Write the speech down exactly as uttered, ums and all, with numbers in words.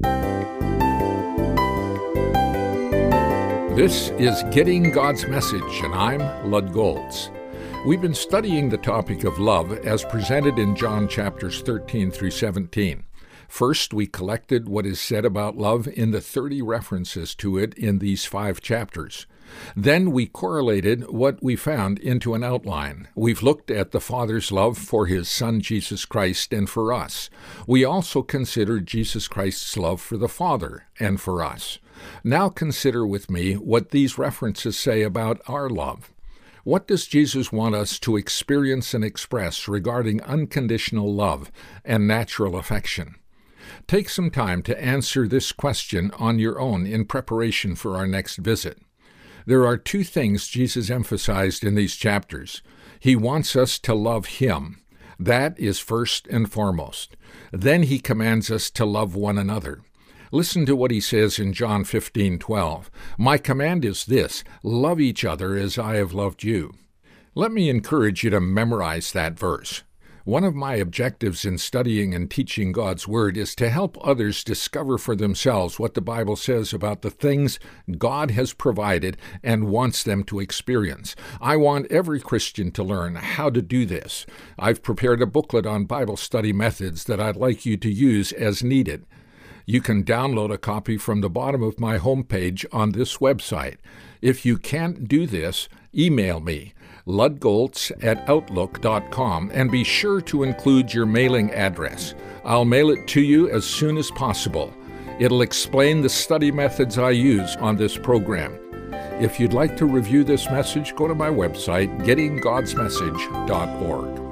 This is Getting God's Message, and I'm Lud Goltz. We've been studying the topic of love as presented in John chapters thirteen through seventeen. First, we collected what is said about love in the thirty references to it in these five chapters. Then we correlated what we found into an outline. We've looked at the Father's love for His Son Jesus Christ and for us. We also considered Jesus Christ's love for the Father and for us. Now consider with me what these references say about our love. What does Jesus want us to experience and express regarding unconditional love and natural affection? Take some time to answer this question on your own in preparation for our next visit. There are two things Jesus emphasized in these chapters. He wants us to love Him. That is first and foremost. Then He commands us to love one another. Listen to what He says in John fifteen twelve. My command is this, love each other as I have loved you. Let me encourage you to memorize that verse. One of my objectives in studying and teaching God's Word is to help others discover for themselves what the Bible says about the things God has provided and wants them to experience. I want every Christian to learn how to do this. I've prepared a booklet on Bible study methods that I'd like you to use as needed. You can download a copy from the bottom of my homepage on this website. If you can't do this, email me, ludgoltz at outlook dot com, and be sure to include your mailing address. I'll mail it to you as soon as possible. It'll explain the study methods I use on this program. If you'd like to review this message, go to my website, getting gods message dot org.